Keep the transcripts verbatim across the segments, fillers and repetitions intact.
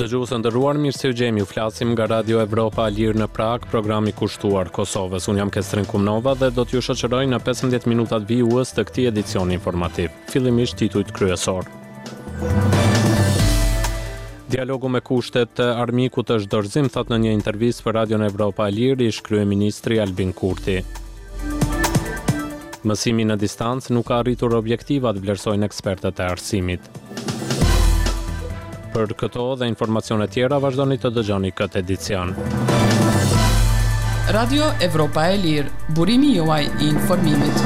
Dëgjues të nderuar, mirë se u gjemi, ju flasim nga Radio Evropa e Lirë në Prag, programi kushtuar Kosovës. Unë jam Kestrin Kumnova dhe do t'ju shoqëroj në pesëmbëdhjetë minutat vijues të këtij edicioni informativ. Fillimisht titujt kryesor. Dialogu me kushtet të armikut është dorëzim, thot në një intervistë për Radion Evropa e Lirë ish kryeministri Albin Kurti. Mësimi në distancë nuk ka arritur objektivat, vlerësojnë ekspertët e arsimit. Për këto dhe informacione tjera vazhdoni të dëgjoni këtë edicion. Radio Evropa e Lirë, burimi juaj i informimit.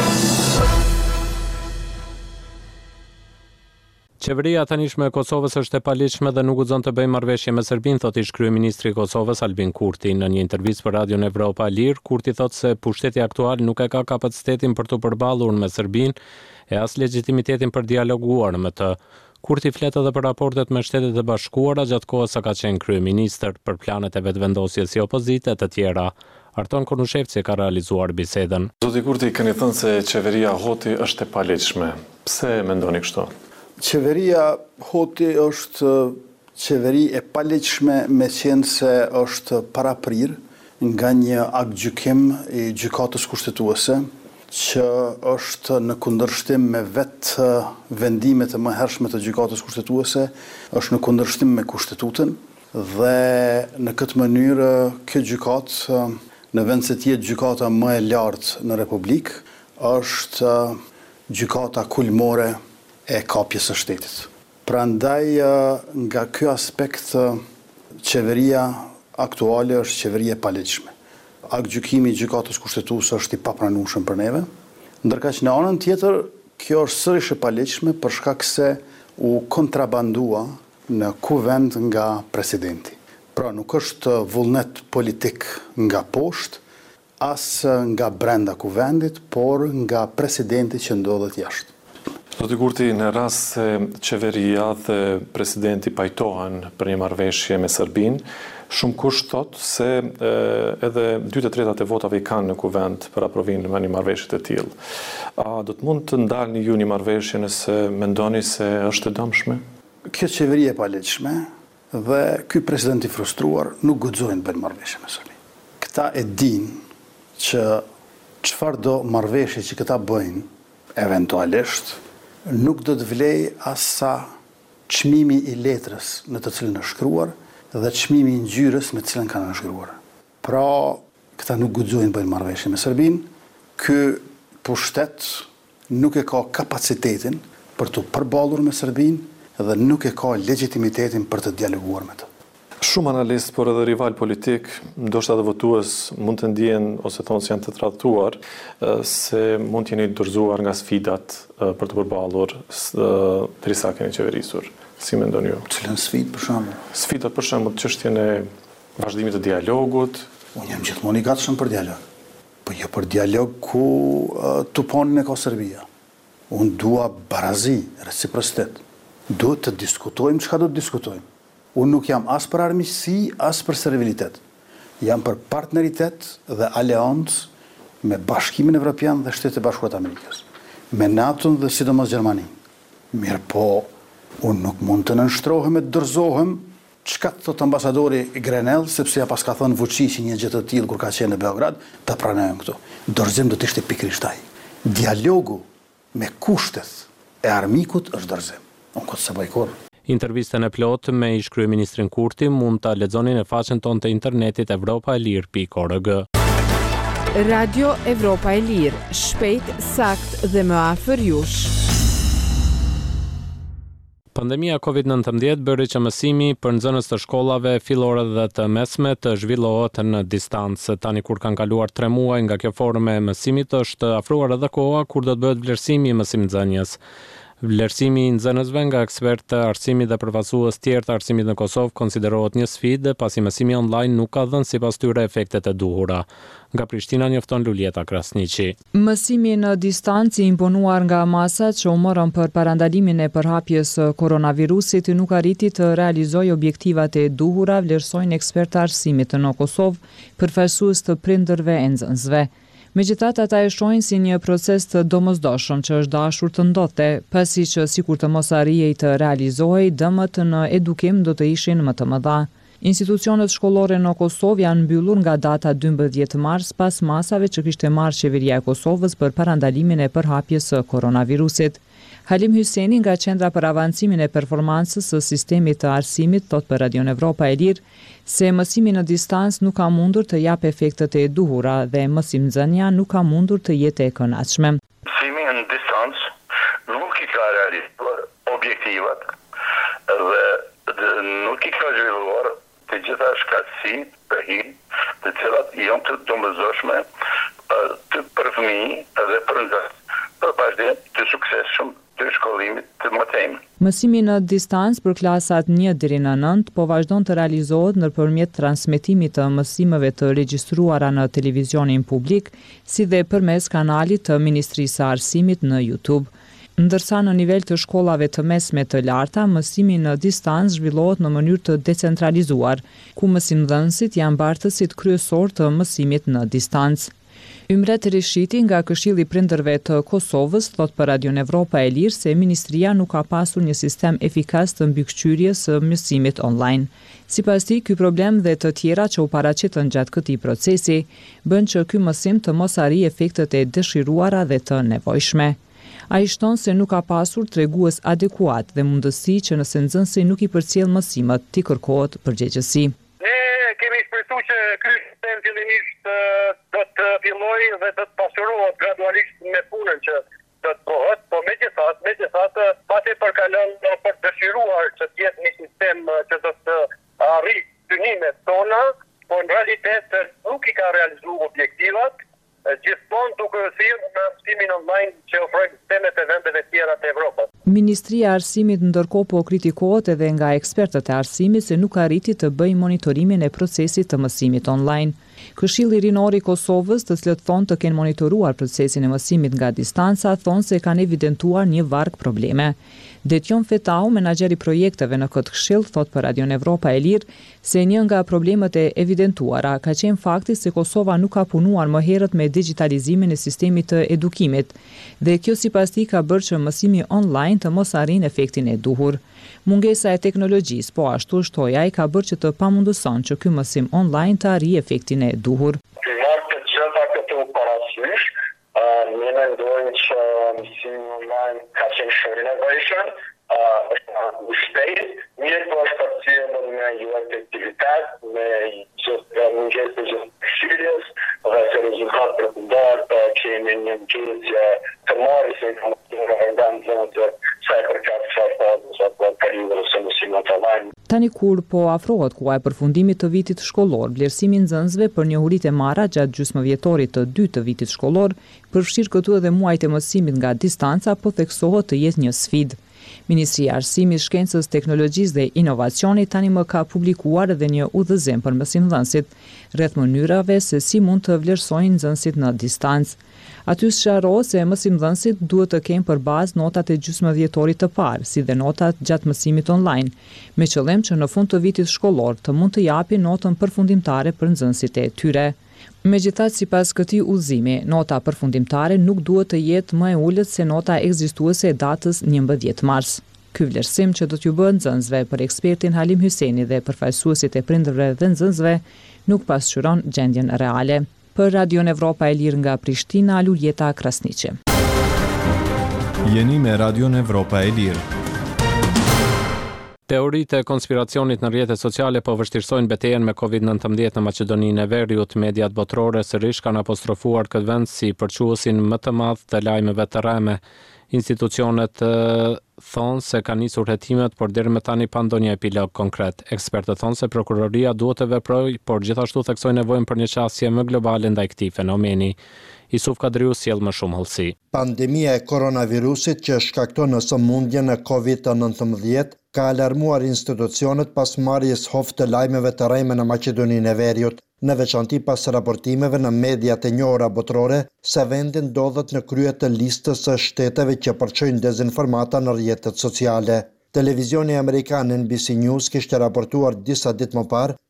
Qeveria tanishme e Kosovës është e paligjshme dhe nuk guxon të bëjë marrëveshje me Serbinë, thotë ish kryeministri i Kosovës Albin Kurti. Në një intervistë për Radion Evropa e Lirë, Kurti thotë se pushteti aktual nuk e ka kapacitetin për të përballur me Serbinë e as legitimitetin për dialoguar me të. Kurti flet edhe për raportet me Shtetet e Bashkuara gjatë kohës sa ka qenë kryeministër, për planet e vetëvendosjes si opozite të tjera. Arton Konushevci ka realizuar bisedën. Zoti Kurti, keni thënë se qeveria Hoti është e paligjshme. Pse mendoni kështu? Qeveria Hoti është qeveri e paligjshme me qenë se është paraprir nga një aktgjykim i gjykatës kushtetuese, që është në kundërshtim me vetë vendimet e mëhershme të gjykatës kushtetuese, është në kundërshtim me kushtetutën dhe në këtë mënyrë kjo gjykatë, në vend se të jetë gjykata më e lartë në Republikë, është gjykata kulmore e kapjes së shtetit. Prandaj nga ky aspekt qeveria aktuale është qeveria e paligjshme. Aktgjykimi i gjykatës kushtetuese është i papranueshëm për neve, ndërkaq në anën tjetër kjo është sërish e paligjshme për shkak se u kontrabandua në kuvend nga presidenti. Pra nuk është vullnet politik nga poshtë, as nga brenda kuvendit, por nga presidenti që ndodhet jashtë. Zoti Kurti, në rast se qeveria dhe presidenti pajtohen për një marrëveshje me Serbinë, shumë kush thot se e, edhe dy të tretat e votave i kanë në kuvend për aprovimin me një marrëveshje të tillë. A do të mund të ndalni ju një marrëveshje nëse mendoni se është e dëmshme? Kjo qeveri e paligjshme dhe ky president i frustruar nuk guxojnë të bëjnë marrëveshje me Serbinë. Këta e dinë që çfarë do marrëveshje që këta bëjnë eventualisht nuk do të vlej as sa çmimi i letrës në të cilën është shkruar dhe çmimi i ngjyrës me të cilën kanë shkruar. Pra, këta nuk guxojnë bëjnë marrëveshje me Serbinë. Ky pushtet nuk e ka kapacitetin për të përballur me Serbinë dhe nuk e ka legitimitetin për të dialoguar me të. Shumë analist, por edhe rival politik, ndoshta edhe votues mund të ndjen ose thonë se janë të tradhtuar se mund të jeni dorëzuar nga sfidat për të përballur derisa keni qeverisur. Si mendoni ju? Cilën sfidë për shembull? Sfidat për shembull çështjen e vazhdimit të dialogut. Unë jam gjithmonë i gatshëm për dialog. Po jo për dialog ku uh, tuponin e ka Serbia. Unë dua barazi, reciprocitet. Duhet të diskutojmë çka do të diskutojmë. Unë nuk jam as për armiqësi, as për servilitet. Jam për partneritet dhe aleancë me Bashkimin Evropian dhe Shtetet e Bashkuara të Amerikës. Me NATO dhe sidomos Gjermaninë. Mirë po, unë nuk mund të nënshtrohem e të dorëzohem çka thot ambasadori Grenell, sepse ja pas ka thënë Vučić një gjë të tillë kur ka qenë në Beograd, ta pranojmë këtu. Dorëzim do të ishte pikërisht ai. Dialogu me kushtet e armikut është dorëzim. Unë këtë se bëj kurrë. Intervistën e plot me ish kryeministrin Kurti mund ta lexoni në faqen tonë të internetit evropa e lirë pikë org. Radio Evropa e Lirë, shpejt, sakt dhe më afër jush. Pandemia covid nëntëmbëdhjetë bëri që mësimi për nxënës të shkollave fillore dhe të mesme të zhvillohet në distancë. Tani kur kanë kaluar tre muaj nga kjo formë e mësimit, është afruar edhe koha kur do të bëhet vlerësimi i mësimdhënies. Vlerësimi i nxënësve nga ekspertë të arsimit dhe përfaqësues tjerë të arsimit në Kosovë konsiderohet një sfidë, pasi mësimi online nuk ka dhënë sipas tyre efektet e duhura. Nga Prishtina njofton Lulieta Krasniqi. Mësimi në distancë i imponuar nga masat që u morën për parandalimin e përhapjes së koronavirusit nuk arriti të realizojë objektivat e duhura, vlerësojnë ekspertë të arsimit në Kosovë, përfaqësues të prindërve e nxënësve. Megjithatë, ata e shohin si një proces të domosdoshëm që është dashur të ndodhte, pasi që sikur të mos arrijej të realizohej, dëmët në edukim do të ishin më të mëdha. Institucionet shkollore në Kosovë janë mbyllur nga data dymbëdhjetë mars pas masave që kishte marrë qeveria e Kosovës për parandalimin e përhapjes së koronavirusit. Halim Hyseni nga Qendra për Avancimin e Performancës së Sistemit të Arsimit thot për Radion Evropa e Lirë se mësimi në distancë nuk ka mundur të jap efektet e duhura dhe mësimdhënia nuk ka mundur të jetë e kënaqshme. Mësimi në distancë nuk i ka realizuar objektivat dhe nuk i ka zhvilluar të gjitha shkatësi të hin, të cilat janë të domosdoshme të për fëmijë dhe për nxënës, për vazhdim të suksesshëm të shkollimit të mëtejmë. Mësimi në distancë për klasat një deri në nëntë po vazhdon të realizohet nëpërmjet transmetimit të mësimeve të regjistruara në televizionin publik, si dhe përmes kanalit të Ministrisë së Arsimit në YouTube. Ndërsa në nivel të shkollave të mesme të larta, mësimi në distancë zhvillohet në mënyrë të decentralizuar, ku mësimdhënësit janë bartësit kryesor të mësimit në distancë. Ymret Rishiti nga Këshilli i Prindërve të Kosovës thot për Radion Evropa e Lirë se Ministria nuk ka pasur një sistem efikas të mbikëqyrjes së mësimit online. Sipas tij, ky problem dhe të tjera që u paraqitën gjatë këtij procesi bën që ky mësim të mos arrijë efektet e dëshiruara dhe të nevojshme. Ai shton se nuk ka pasur tregues adekuat dhe mundësi që nëse nxënësi nuk i përcjell mësimet, t'i kërkohet përgjegjësi. Ne kemi shpresuar që ky sistem fillimisht do të fillojë dhe do të pasurohet gradualisht me punën që do të bëhet, po megjithatë, megjithatë pasi përkalon për të dëshiruar që të jetë një sistem që do të arrijë synimet tona, po në realitet nuk i ka realizuar objektivat. Gjithmonë duke thirrur në mësimin online që ofrojnë sistemet e vendeve tjera të Evropës. Ministria e Arsimit ndërkohë po kritikohet edhe nga ekspertët e arsimit se nuk arriti të bëjë monitorimin e procesit të mësimit online. Këshilli Rinor i Kosovës, të cilët thonë të kenë monitoruar procesin e mësimit nga distanca, thonë se kanë evidentuar një varg probleme. Detjon Fetau, menaxheri projekteve në këtë këshill, thot për Radion Evropa e Lirë se një nga problemet e evidentuara ka qenë fakti se Kosova nuk ka punuar më herët me digitalizimin e sistemit të edukimit dhe kjo sipas tij ka bërë që mësimi online të mos arrijë efektin e duhur. Mungesa e teknologjisë, po ashtu shtoi ai, ka bërë që të pamundëson që ky mësim online të arrijë efektin e duhur. Ne mendojmë që mësimi online ka qenë shumë i nevojshëm, është në shpejt, mirë po është përcjellur me jo efektivitet, me mungesë të gjithësisë dhe se rezultat përfundimtar kemi një mëngjesje të marrjes së informacioneve nga nxënësit sa i përket kësaj faze apo periudhës së mësimit online. Tani kur po afrohet koha e përfundimit të vitit shkollor, vlerësimi i nxënësve për njohuritë e marra gjatë gjysmëvjetorit të dytë të vitit shkollor, përfshir këtu edhe muajt e mësimit nga distanca, po theksohet të jetë një sfidë. Ministria e Arsimit, Shkencës, Teknologjisë dhe Inovacionit tani më ka publikuar edhe një udhëzim për mësimdhënësit rreth mënyrave se si mund të vlerësojnë nxënësit në distancë. Aty sqarohet se mësimdhënësit duhet të kenë për bazë notat e gjysmëvjetorit të parë, si dhe notat gjatë mësimit online, me qëllim që në fund të vitit shkollor të mund të japin notën përfundimtare për nxënësit e tyre. Megjithatë, sipas këtij udhëzimi, nota përfundimtare nuk duhet të jetë më e ulët se nota ekzistuese e datës njëmbëdhjetë mars. Ky vlerësim që do t'ju bëhet nxënësve për ekspertin Halim Hyseni dhe përfaqësuesit e prindërve dhe nxënësve nuk pasqyron gjendjen reale. Për Radion Evropa e Lirë nga Prishtina, Luljeta Krasniqi. Jeni me Radion Evropa e Lirë. Teoritë e konspiracionit në rrjetet sociale po vështirësojnë betejën me covid nëntëmbëdhjetë në Maqedoninë e Veriut. Mediat botërore sërish kanë apostrofuar këtë vend si përquësin më të madh të lajmeve të rreme. Institucionet uh, thonë se ka nisur hetimet, por deri më tani pa ndonjë epilog konkret. Ekspertët thonë se prokuroria duhet të veprojë, por gjithashtu theksojnë nevojën për një qasje më globale ndaj këtij fenomeni. Isuf Kadriu sjell më shumë hollësi. Pandemia e koronavirusit që shkakton në sëmundjen e covid nëntëmbëdhjetë ka alarmuar institucionet pas marrjes hof të lajmeve të rreme në Maqedoninë e Veriut, në veçanti pas raportimeve në mediat e njohura botërore se vendi ndodhet në krye të listës së shteteve që përçojnë dezinformata në rrjetet sociale. Televizioni amerikan N B C News kishte raportuar disa ditë më parë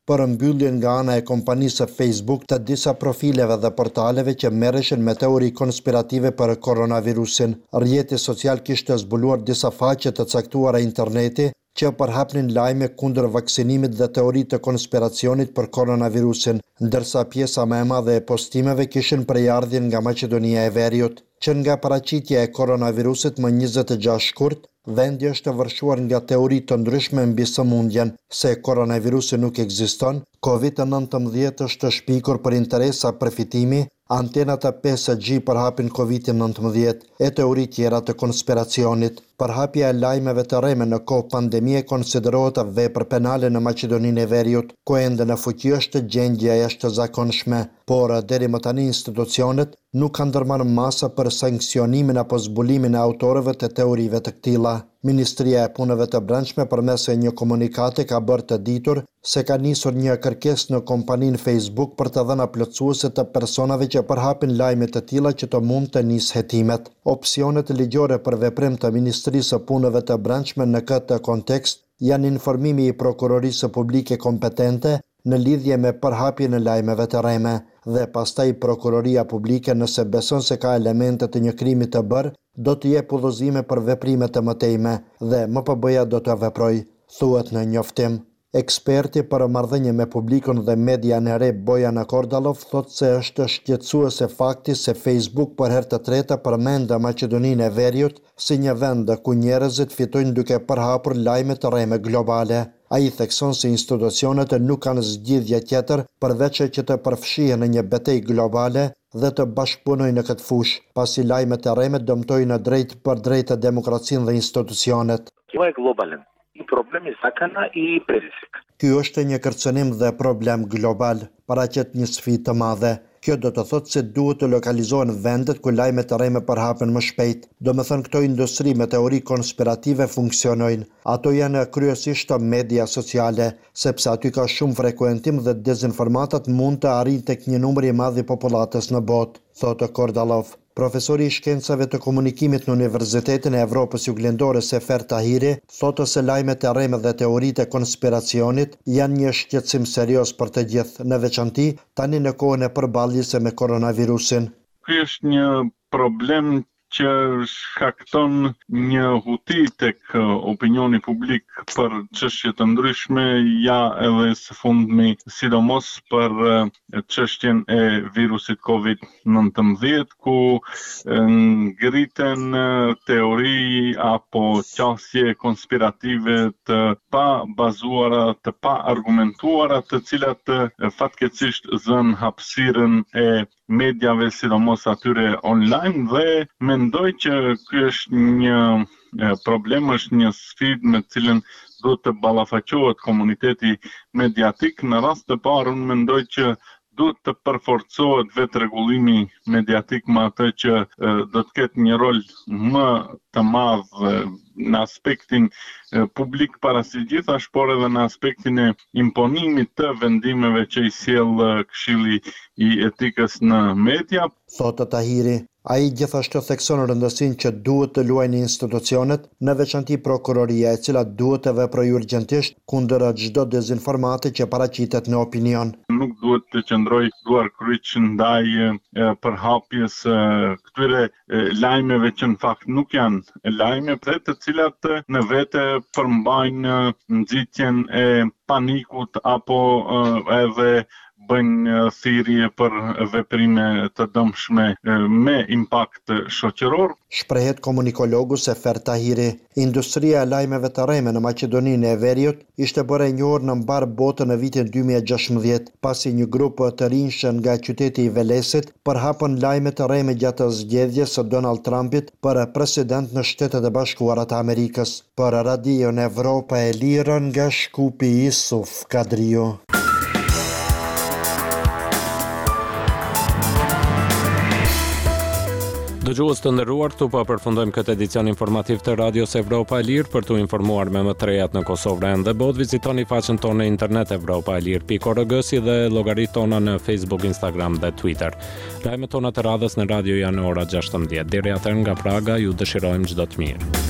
për mbylljen nga ana e kompanisë Facebook të disa profileve dhe portaleve që merreshin me teori konspirative për koronavirusin. Rrjeti social kishte zbuluar disa faqe të caktuara interneti që përhapnin lajme kundër vaksinimit dhe teori të konspiracionit për koronavirusin, ndërsa pjesa më e madhe e postimeve kishin prejardhjen nga Maqedonia e Veriut. Që nga paraqitja e koronavirusit më njëzet e gjashtë shkurt, vendi është vërshuar nga teori të ndryshme mbi sëmundjen, se koronavirusi nuk ekziston, Covid nëntëmbëdhjetë është shpikur për interesa përfitimi, antenat e pesë G përhapin Covid nëntëmbëdhjetë e teori tjera të konspiracionit. Përhapja e lajmeve të rreme në kohë pandemie konsiderohet vepër penale në Maqedoninë e Veriut, ku ende në fuqi është gjendja e jashtëzakonshme, por deri më tani institucionet nuk kanë ndërmarrë masa për sankcionimin apo zbulimin e autorëve të teorive të këtilla. Ministria e Punëve të Brendshme përmes një komunikati ka bërë të ditur se ka nisur një kërkesë në kompaninë Facebook për të dhëna plotësuese të personave që përhapin lajme të tilla që të mund të nisë hetimet. Opsionet ligjore për veprim të Ministrisë së Punëve të Brendshme në këtë kontekst janë informimi i prokurorisë publike kompetente në lidhje me përhapjen e lajmeve të rreme dhe pastaj prokuroria publike nëse beson se ka elemente të një krimi të bërë, do të jep udhëzime për veprime të mëtejme dhe M P B-ja do të veprojë, thuhet në njoftim. Eksperti për marrëdhënie me publikun dhe media në re Bojana Kordalov thot se është shqetësuese fakti se Facebook për herë të tretë përmend Maqedoninë e Veriut si një vend ku njerëzit fitojnë duke përhapur lajme të rreme globale. Ai thekson se institucionet nuk kanë zgjidhje tjetër përveç që të përfshihen në një betejë globale dhe të bashkëpunojnë në këtë fushë, pasi lajmet e rreme dëmtojnë drejt për drejt demokracinë dhe institucionet. Kjo e globalen. I problemi sakana i presik. Ky është një kërcënim dhe problem global, paraqet një sfidë të madhe. Kjo do të thotë se duhet të lokalizohen vendet ku lajmet e rreme përhapen më shpejt. Do me thënë këto industri me teori konspirative funksionojnë. Ato janë kryesisht media sociale, sepse aty ka shumë frekuentim dhe dezinformatat mund të arrijnë tek një numër i madh i popullatës në botë, thotë Kordalov. Profesori i shkencave të komunikimit në Universitetin e Evropës Juglindore Sefer Tahiri thotë se lajmet e rreme dhe teoritë e konspiracionit janë një shqetësim serioz për të gjithë, në veçanti tani në kohën e përballjes me koronavirusin. Ky është një problem që shkakton një huti tek opinioni publik për çështje të ndryshme, ja edhe së fundmi, sidomos për çështjen e virusit Covid nëntëmbëdhjetë, ku ngriten teori apo qasje konspirative të pa bazuara, të pa argumentuara, të cilat fatkeqësisht zën hapësirën e mediave, sidomos atyre online, dhe mendoj që ky është një problem, është një sfidë me të cilën duhet të ballafaqohet komuniteti mediatik. Në rast të parë unë mendoj që duhet të përforcohet vetë rregullimi mediatik me atë që do të ketë një rol më të madh në aspektin publik para së gjithash, por edhe në aspektin e imponimit të vendimeve që i sjell Këshilli i Etikës në media. Thotë Tahiri. Ai gjithashtu thekson rëndësinë që duhet të luajnë institucionet, në veçanti prokuroria, e cila duhet të veprojë urgjentisht kundër çdo dezinformati që paraqitet në opinion. Nuk duhet të qëndroj duar kryq ndaj përhapjes këtyre lajmeve që në fakt nuk janë lajme, për të cilat në vete përmbajnë nxitjen e panikut apo edhe bëjnë thirrje për veprime të dëmshme me impakt shoqëror. Shprehet komunikologu Sefer Tahiri. Industria e lajmeve të rreme në Maqedoninë e Veriut ishte bërë e njohur në mbar botën në vitin dy mijë e gjashtëmbëdhjetë, pasi një grup të rinjshëm nga qyteti i Velesit përhapën lajme të rreme gjatë zgjedhjes së Donald Trumpit për president në Shtetet e Bashkuara të Amerikës. Për Radion Evropa e Lirë nga Shkupi, Isuf Kadriu. Dëgjues të nderuar, këtu po përfundojmë këtë edicion informativ të Radios Evropa e Lirë. Për t'u informuar me më të rejat në Kosovë dhe botë, vizitoni faqen tonë në internet europa e lirë pikë org si dhe llogaritë tona në Facebook, Instagram dhe Twitter. Lajmet tona të radhës në radio janë ora gjashtëmbëdhjetë. Deri atëherë nga Praga ju dëshirojmë çdo të mirë.